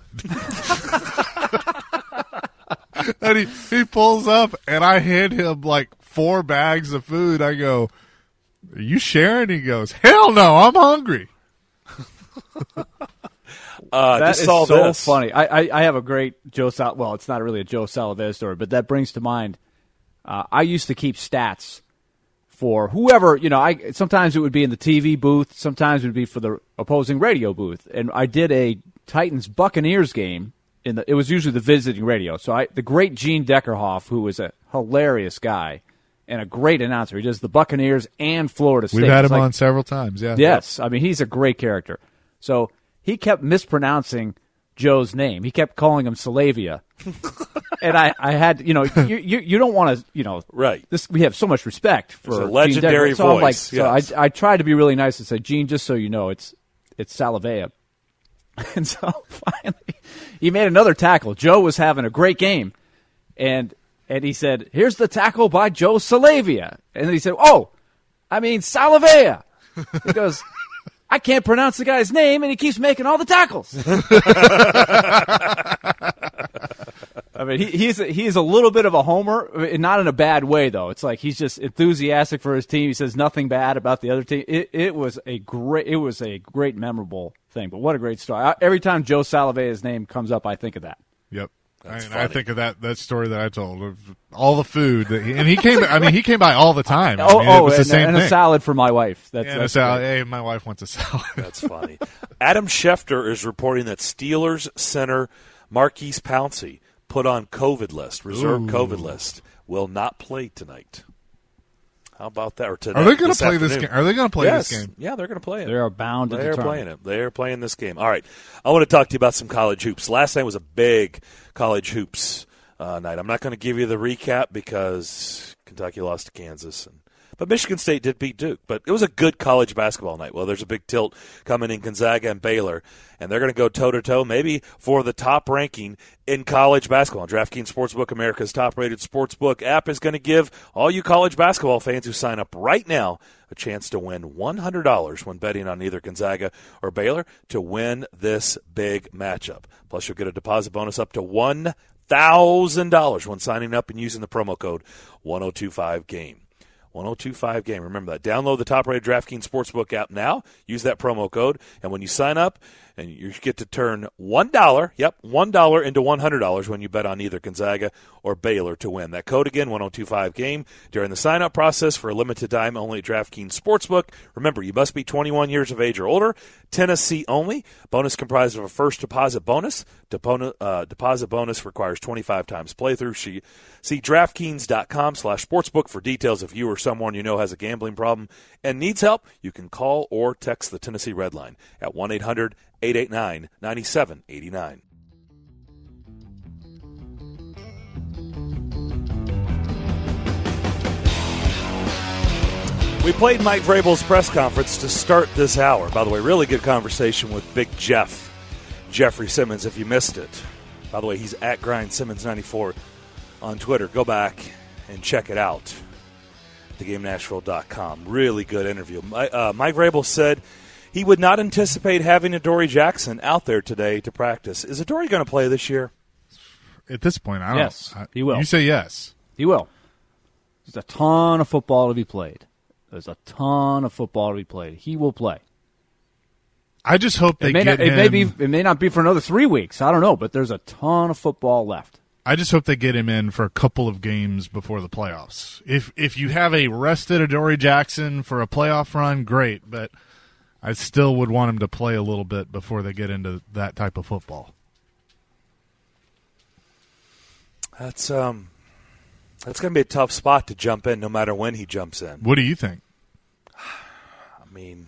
And he, he pulls up, and I hand him like four bags of food. I go, "Are you sharing?" He goes, "Hell no, I'm hungry." Uh, That just is saw so this. funny. I, I, I have a great Joe Sal. Well, it's not really a Joe Salavea story, but that brings to mind. Uh, I used to keep stats for whoever you know. I sometimes it would be in the T V booth, sometimes it would be for the opposing radio booth, and I did a Titans Buccaneers game. In the, it was usually the visiting radio. So I, the great Gene Deckerhoff, who was a hilarious guy and a great announcer, he does the Buccaneers and Florida State. We've had It's him like- on several times. Yeah. Yes, I mean he's a great character. So he kept mispronouncing Joe's name. He kept calling him Salavia, and I, I had you know you you, you don't want to you know right. This we have so much respect for It's a Gene legendary Deckerhoff. So I'm like, voice, so yes. I I tried to be really nice and say, Gene, just so you know, it's it's Salavea. And so finally, he made another tackle. Joe was having a great game, and and he said, "Here's the tackle by Joe Salavia." And then he said, "Oh, I mean Salavea." He goes, "I can't pronounce the guy's name, and he keeps making all the tackles." I mean, he, he's a, he's a little bit of a homer, not in a bad way though. It's like he's just enthusiastic for his team. He says nothing bad about the other team. It, it was a great, it was a great, memorable thing. But what a great story! I, every time Joe Salavea's name comes up, I think of that. Yep. I, That's I think of that, that story that I told of all the food that he, and he came. I mean, he came by all the time. I Oh, mean, oh, it was the and, same and thing. a salad for my wife. That's, Yeah, and a that's salad. great. Hey, my wife wants a salad. That's funny. Adam Schefter is reporting that Steelers center Marquise Pouncey put on COVID list, reserve Ooh. COVID list, will not play tonight. How about that? Or tonight, Are they going this to play this afternoon. game? Are they going to play Yes. this game? Yeah, they're going to play it. They are bound to They're determine. playing it. They're playing this game. All right. I want to talk to you about some college hoops. Last night was a big college hoops uh, night. I'm not going to give you the recap because Kentucky lost to Kansas. And, but Michigan State did beat Duke. But it was a good college basketball night. Well, there's a big tilt coming in Gonzaga and Baylor. And they're going to go toe-to-toe maybe for the top ranking in college basketball. DraftKings Sportsbook, America's top-rated sportsbook app, is going to give all you college basketball fans who sign up right now a chance to win one hundred dollars when betting on either Gonzaga or Baylor to win this big matchup. Plus, you'll get a deposit bonus up to one thousand dollars when signing up and using the promo code one oh two five game. one oh two five game. Remember that. Download the top-rated DraftKings Sportsbook app now. Use that promo code, and when you sign up, and you get to turn one dollar, yep, one dollar into one hundred dollars when you bet on either Gonzaga or Baylor to win. That code again, one oh two five game, during the sign-up process for a limited time only at DraftKings Sportsbook. Remember, you must be twenty-one years of age or older, Tennessee only. Bonus comprised of a first deposit bonus. Depo- uh, deposit bonus requires twenty-five times playthrough. See, see DraftKings.com slash sportsbook for details. If you or someone you know has a gambling problem and needs help, you can call or text the Tennessee Red Line at one eight hundred eight eight nine nine seven eight nine. We played Mike Vrabel's press conference to start this hour. By the way, really good conversation with Big Jeff, Jeffrey Simmons, if you missed it. By the way, he's at Grind Simmons ninety-four on Twitter. Go back and check it out. the game nashville dot com. Really good interview. Uh, Mike Vrabel said he would not anticipate having Adoree Jackson out there today to practice. Is Adoree going to play this year? At this point, I don't Yes, I, he will. You say yes. He will. There's a ton of football to be played. There's a ton of football to be played. He will play. I just hope they it may get not, him. It may be. It may not be for another three weeks. I don't know, but there's a ton of football left. I just hope they get him in for a couple of games before the playoffs. If if you have a rested Adoree Jackson for a playoff run, great, but I still would want him to play a little bit before they get into that type of football. That's um, that's going to be a tough spot to jump in, no matter when he jumps in. What do you think? I mean,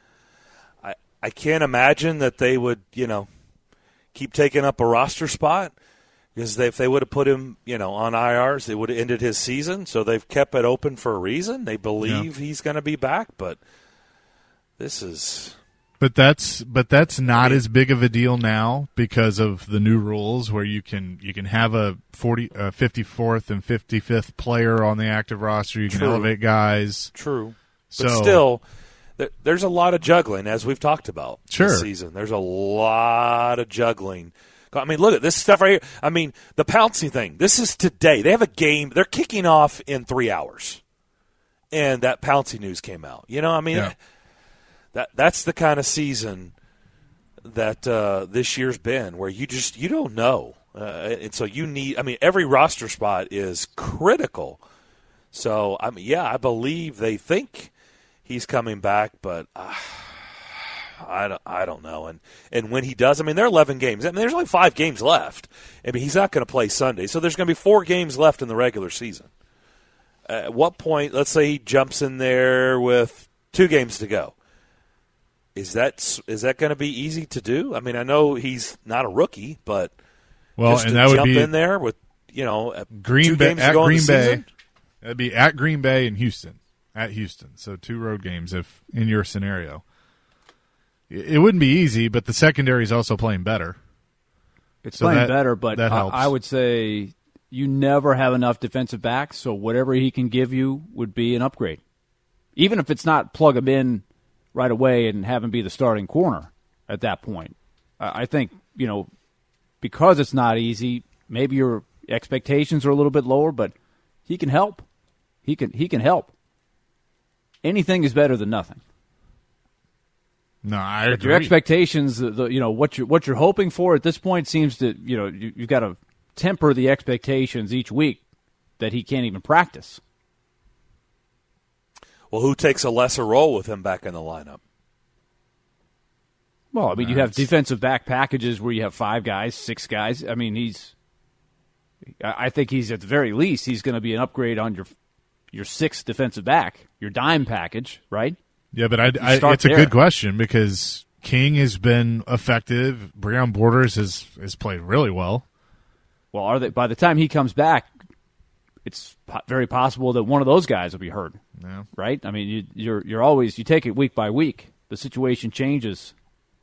I I can't imagine that they would, you know, keep taking up a roster spot, because they, if they would have put him, you know, on I Rs, they would have ended his season. So they've kept it open for a reason. They believe yeah. he's going to be back, but this is. But that's but that's not as big of a deal now because of the new rules where you can you can have a forty, uh, fifty-fourth and fifty-fifth player on the active roster. You can True. elevate guys. True. So, but still, th- there's a lot of juggling, as we've talked about sure. this season. There's a lot of juggling. I mean, look at this stuff right here. I mean, the Pouncey thing. This is today. They have a game. They're kicking off in three hours. And that Pouncey news came out. You know, I mean, yeah. that that's the kind of season that uh, this year's been, where you just you don't know. Uh, and so you need – I mean, every roster spot is critical. So, I mean, yeah, I believe they think he's coming back, but uh, – I don't, I don't know. And and when he does, I mean, there are eleven games. I mean, there's only five games left. I mean, he's not going to play Sunday. So there's going to be four games left in the regular season. At what point, let's say he jumps in there with two games to go. Is that is that going to be easy to do? I mean, I know he's not a rookie, but well, just and to that jump would be in there with, you know, Green two Bay, games at to go Green in the Bay. season? That'd be at Green Bay and Houston. At Houston. So two road games if in your scenario. It wouldn't be easy, but the secondary is also playing better. It's so playing that, better, but that helps. I, I would say you never have enough defensive backs, so whatever he can give you would be an upgrade. Even if it's not plug him in right away and have him be the starting corner at that point. I think, you know, because it's not easy, maybe your expectations are a little bit lower, but he can help. He can he can help. Anything is better than nothing. No, I but agree. Your expectations, the, the, you know, what you're what you're hoping for at this point seems to, you know, you, you've got to temper the expectations each week that he can't even practice. Well, who takes a lesser role with him back in the lineup? Well, I mean, you have defensive back packages where you have five guys, six guys. I mean, he's. I think he's at the very least he's going to be an upgrade on your your sixth defensive back, your dime package, right? Yeah, but I, I, it's a there. good question because King has been effective. Breon Borders has, has played really well. Well, are they? By the time he comes back, it's po- very possible that one of those guys will be hurt. Yeah. Right? I mean, you, you're you're always you take it week by week. The situation changes.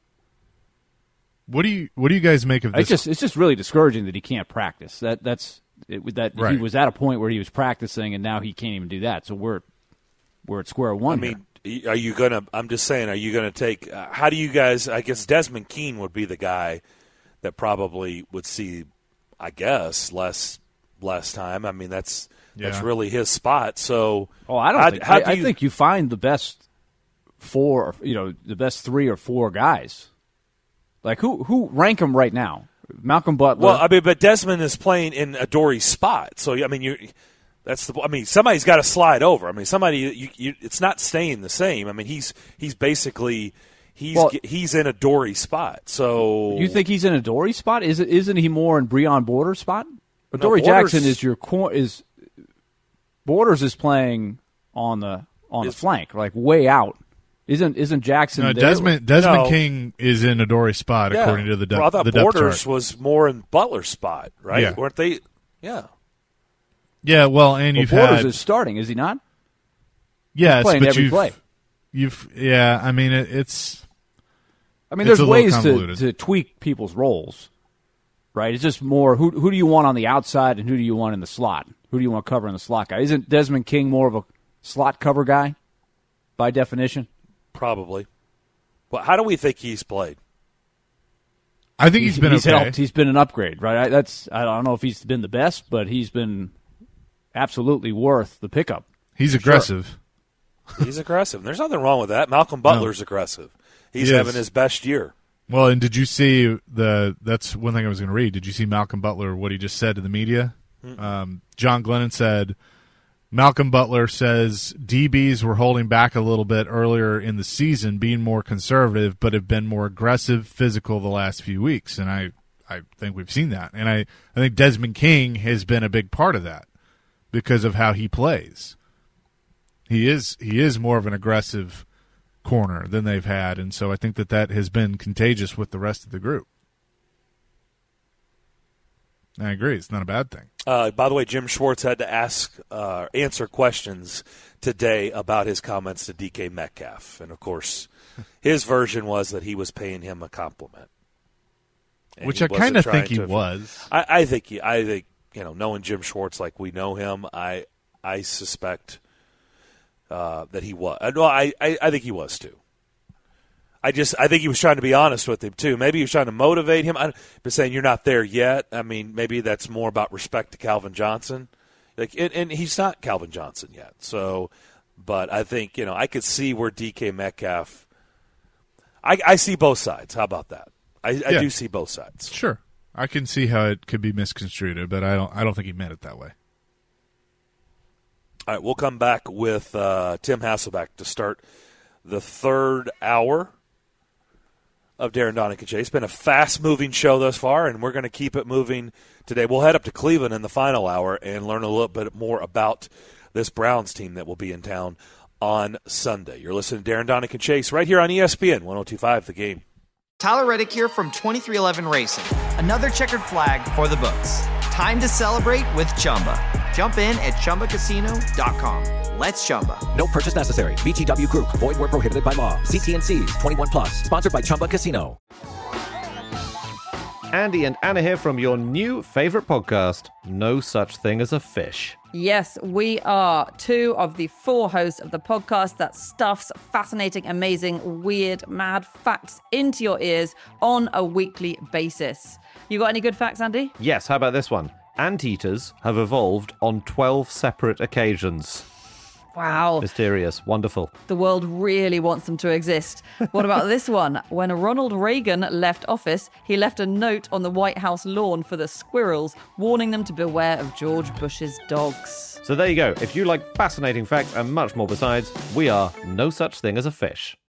What do you What do you guys make of this? It's just it's just really discouraging that he can't practice. That that's it, that right. he was at a point where he was practicing and now he can't even do that. So we're we're at square one. I mean. Are you going to – I'm just saying, are you going to take uh, – how do you guys – I guess Desmond Keene would be the guy that probably would see, I guess, less less time. I mean, that's yeah. that's really his spot. So – Oh, I don't how, think – how I, do you, I think you find the best four – you know, the best three or four guys. Like, who who rank them right now? Malcolm Butler. Well, I mean, but Desmond is playing in Adoree's spot. So, I mean, you That's the. I mean, somebody's got to slide over. I mean, somebody. You, you, it's not staying the same. I mean, he's he's basically he's well, he's in Adoree's spot. So you think he's in Adoree's spot? Is it? Isn't he more in Breon Borders' spot? Adoree no, Jackson is your core. Is Borders is playing on the on the flank, like way out. Isn't isn't Jackson? No, there? Desmond Desmond No. King is in Adoree's spot yeah. according to the, de- well, I thought the depth Borders chart. was more in Butler's spot, right? Yeah. Weren't they? Yeah. Yeah, well, and well, you've Borders had is starting, is he not? yes, He's playing but every you've play. you've yeah. I mean, it, it's. I mean, it's there's a little ways to, convoluted. to tweak people's roles, right? It's just more who who do you want on the outside and who do you want in the slot? Who do you want to cover in the slot guy? Isn't Desmond King more of a slot cover guy by definition? Probably. Well, how do we think he's played? I think he's been he's okay. helped. He's been an upgrade, right? I, that's I don't know if he's been the best, but he's been absolutely worth the pickup. He's aggressive. Sure. He's aggressive. There's nothing wrong with that. Malcolm Butler's no. aggressive. He's He having is. his best year. Well, and did you see the? That's one thing I was going to read. Did you see Malcolm Butler? What he just said to the media? Um, John Glennon said, Malcolm Butler says D Bs were holding back a little bit earlier in the season, being more conservative, but have been more aggressive, physical the last few weeks. And I, I think we've seen that. And I, I think Desmond King has been a big part of that because of how he plays. He is he is more of an aggressive corner than they've had, and so I think that that has been contagious with the rest of the group. I agree. It's not a bad thing. Uh, by the way, Jim Schwartz had to ask, uh, answer questions today about his comments to D K Metcalf. And, of course, his version was that he was paying him a compliment. And Which he I kind of wasn't think he trying to- was. I, I think, he, I think, you know, knowing Jim Schwartz like we know him, I I suspect uh, that he was. No, I, I, I think he was, too. I just I think he was trying to be honest with him too. Maybe he was trying to motivate him. I'm saying you're not there yet. I mean, maybe that's more about respect to Calvin Johnson. Like, and, and he's not Calvin Johnson yet. So, but I think you know I could see where D K Metcalf. I, I see both sides. How about that? I, I Yeah. do see both sides. Sure, I can see how it could be misconstrued, but I don't. I don't think he meant it that way. All right, we'll come back with uh, Tim Hasselbeck to start the third hour of Darren Donick and Chase. It's been a fast-moving show thus far, and we're going to keep it moving today. We'll head up to Cleveland in the final hour and learn a little bit more about this Browns team that will be in town on Sunday. You're listening to Darren Donick and Chase right here on E S P N one oh two point five The Game. Tyler Reddick here from twenty-three eleven Racing. Another checkered flag for the books. Time to celebrate with Chumba. Jump in at Chumba Casino dot com. Let's Chumba. No purchase necessary. V G W Group. Void where prohibited by law. See T and C's. twenty-one plus. Sponsored by Chumba Casino. Andy and Anna here from your new favorite podcast, No Such Thing as a Fish. Yes, we are two of the four hosts of the podcast that stuffs fascinating, amazing, weird, mad facts into your ears on a weekly basis. You got any good facts, Andy? Yes, how about this one? Anteaters have evolved on twelve separate occasions. Wow. Mysterious. Wonderful. The world really wants them to exist. What about this one? When Ronald Reagan left office, he left a note on the White House lawn for the squirrels, warning them to beware of George Bush's dogs. So there you go. If you like fascinating facts and much more besides, we are No Such Thing as a Fish.